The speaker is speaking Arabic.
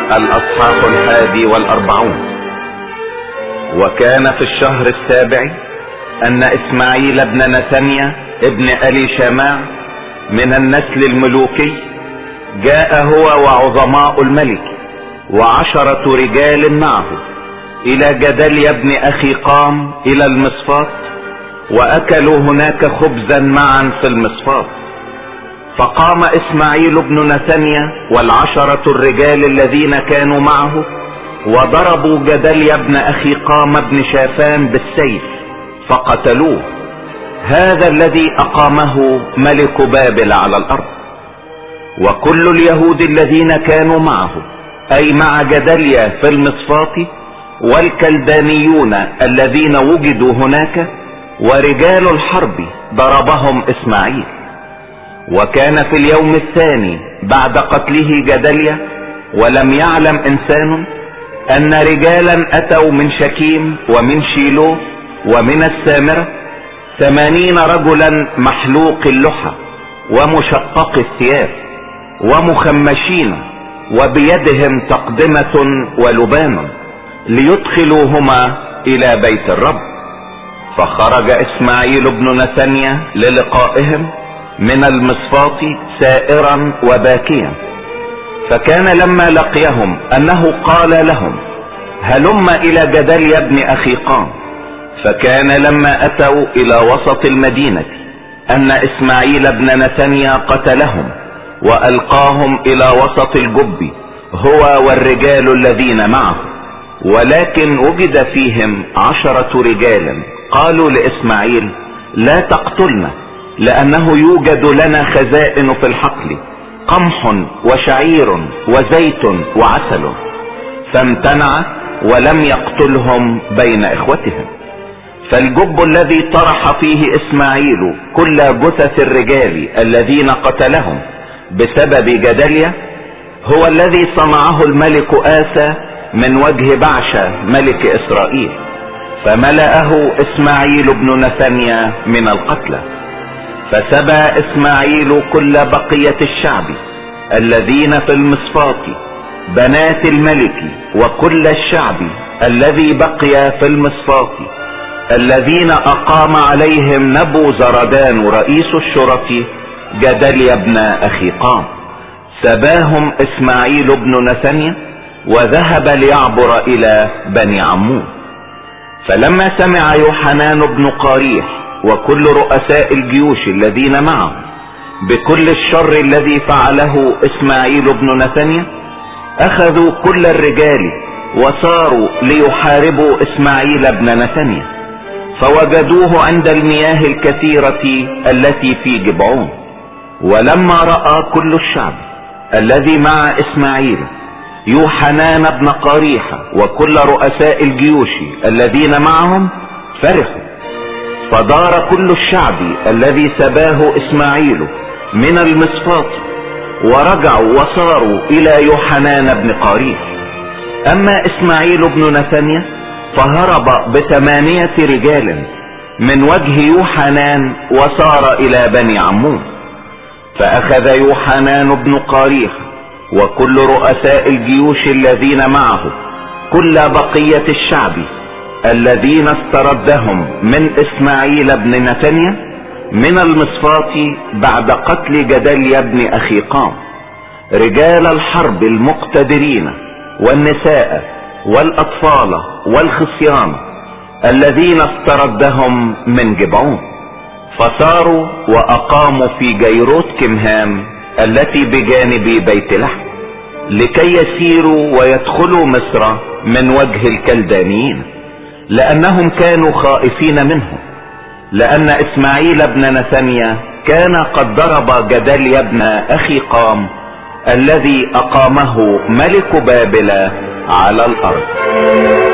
الأصحاح 41. وكان في الشهر 7 أن إسماعيل ابن نتنيا ابن ألي شماع من النسل الملوكي جاء هو وعظماء الملك 10 رجال معه إلى جدليا ابن أخيقام إلى المصفات، وأكلوا هناك خبزا معا في المصفات. فقام إسماعيل بن نتنيا 10 الرجال الذين كانوا معه وضربوا جدليا ابن أخيقام ابن شافان بالسيف فقتلوه، هذا الذي أقامه ملك بابل على الأرض. وكل اليهود الذين كانوا معه أي مع جدليا في المصفات، والكلدانيون الذين وجدوا هناك ورجال الحرب ضربهم إسماعيل. وكان في اليوم 2 بعد قتله جدليا، ولم يعلم إنسان أن رجالا أتوا من شكيم ومن شيلو ومن السامرة 80 رجلا محلوق اللحى ومشقق الثياب ومخمشين وبيدهم تقدمة ولبان ليدخلوهما إلى بيت الرب. فخرج إسماعيل بن نتنيا للقائهم من المصفات سائرا وباكيا. فكان لما لقيهم أنه قال لهم: هلم إلى جدليا ابن أخيقام. فكان لما أتوا إلى وسط المدينة أن إسماعيل بن نتنيا قتلهم وألقاهم إلى وسط الجب هو والرجال الذين معه. ولكن وجد فيهم 10 رجال قالوا لإسماعيل: لا تقتلنا، لأنه يوجد لنا خزائن في الحقل، قمح وشعير وزيت وعسل. فامتنع ولم يقتلهم بين إخوتهم. فالجب الذي طرح فيه إسماعيل كل جثث الرجال الذين قتلهم بسبب جدليا هو الذي صنعه الملك آسى من وجه بعشة ملك إسرائيل، فملأه إسماعيل بن نتنيا من القتلى. فسبى إسماعيل كل بقية الشعب الذين في المصفات بنات الملك وكل الشعب الذي بقي في المصفات الذين أقام عليهم نبوزردان رئيس الشرطة جدليا ابن أخيقام. سباهم إسماعيل بن نتنيا وذهب ليعبر إلى بني عمون. فلما سمع يوحنان بن قاريح وكل رؤساء الجيوش الذين معه بكل الشر الذي فعله إسماعيل بن نتنيا، أخذوا كل الرجال وصاروا ليحاربوا إسماعيل بن نتنيا، فوجدوه عند المياه الكثيرة التي في جبعون. ولما رأى كل الشعب الذي مع إسماعيل يوحنان بن قاريحة وكل رؤساء الجيوش الذين معهم فرحوا. فدار كل الشعب الذي سباه إسماعيل من المصفات ورجعوا وصاروا إلى يوحنان بن قاريح. أما إسماعيل بن نتنيا فهرب ب8 رجال من وجه يوحنان وصار إلى بني عمون. فأخذ يوحنان بن قاريح وكل رؤساء الجيوش الذين معه كل بقية الشعب الذين استردهم من إسماعيل بن نتنيا من المصفات بعد قتل جدليا بن أخيقام، رجال الحرب المقتدرين والنساء والأطفال والخصيان الذين استردهم من جبعون. فصاروا وأقاموا في جيروت كمهام التي بجانب بيت لحم لكي يسيروا ويدخلوا مصر من وجه الكلدانيين، لأنهم كانوا خائفين منهم، لأن إسماعيل بن نتنيا كان قد ضرب جدليا بن أخيقام الذي أقامه ملك بابل على الأرض.